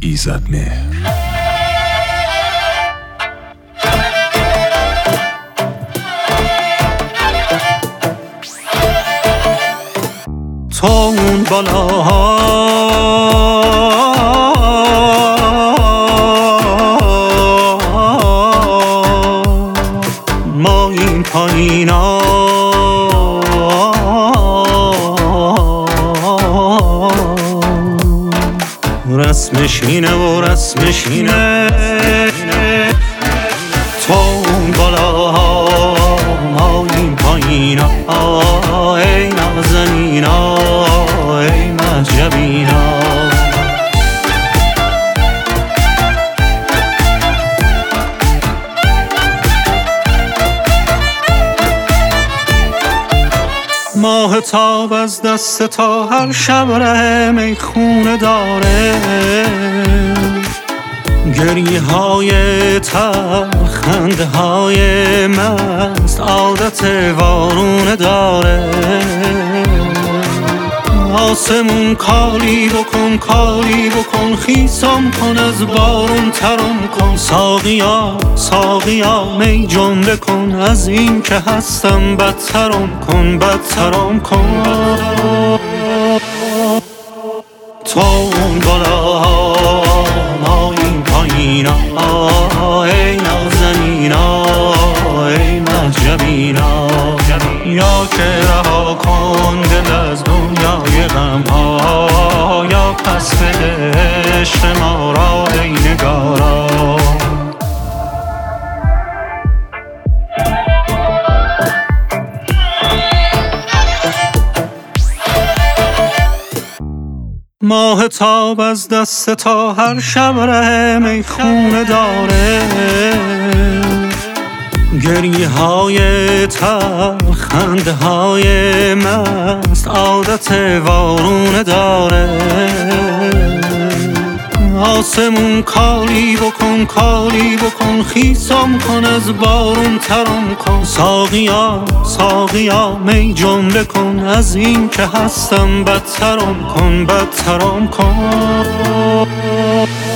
ایزدمهر. تو اون بالاها ما این پایینا، رسمش اینه و رسمش اینه. تو اون بالاها ما این پایینا، ای نازنینا ای مهجبینا. ماهتاب از دست تا هر شب ره میخونه داره، گریه های تلخ خنده های مست عادت وارونه داره. آسمون کاری بکن کاری بکن، خیسم کن از بارون ترم کن. ساقیا ساقیا می جنبه کن، از این که هستم بدترم کن بدترم کن. تو اون بالاها ما این پایینا، ای نازنینا ای مهجبینا. یا که رها کن دل از دنیای غم ها، یا پس بده عشق ما را ای نگارا. ماهتاب از دست تا هر شب ره میخونه داره، گریه های تلخ خنده های مست عادت وارونه داره. آسمون کاری بکن کاری بکن، خیسم کن از بارون ترم کن. ساقیا ساقیا می جنبه کن، از این که هستم بدترم کن بدترم کن.